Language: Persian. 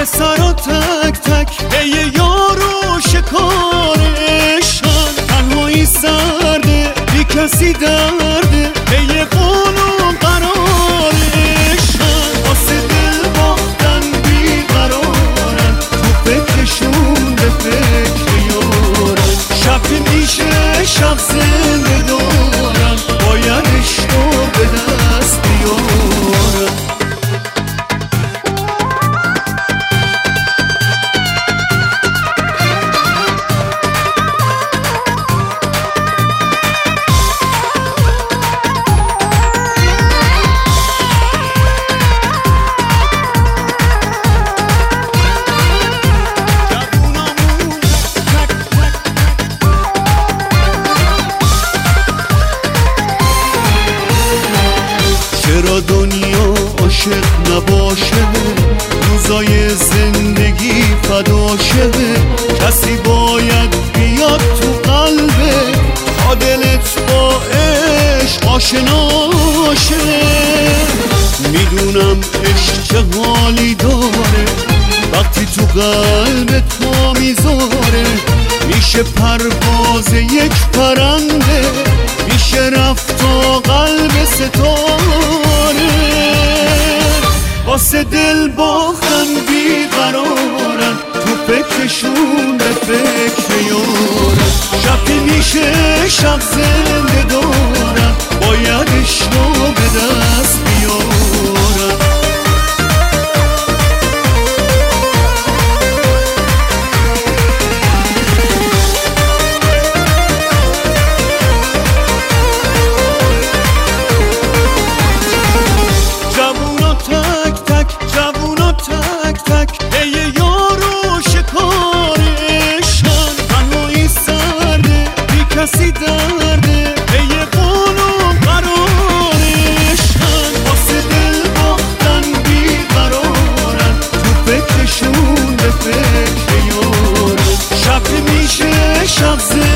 پسرا تک تک ای یارو شکارشان، تنهایی سرده بی کسی درده ای قولم قرارشان، واسه دل باختن بی قرارن، تو فکرشون به فکر یارن، شب که میشه شب زنده دارن، بایدش رو به دست بیارن. چرا دنیا عاشق نباشه، روزای زندگی فداشه، کسی باید بیاد تو قلبه تا دلت با عشق آشناشه. میدونم عشق چه حالی داره وقتی تو قلبت پا میذاره، میشه پرواز یک پرنده، میشه رفت تا قلب ستاره، واسه دل باختن بیقرارن، تو فکرشون به فکر یارن، شب که میشه شب زنده دارن، بایدش رو به دست بیارن. جوونا تک تک ای یارو شکارشان، تنهایی سرده بی کسی درده ای قولم قرارشان، واسه دل باختن بی قرارن، تو فکرشون به فکر یارن، شب میشه شب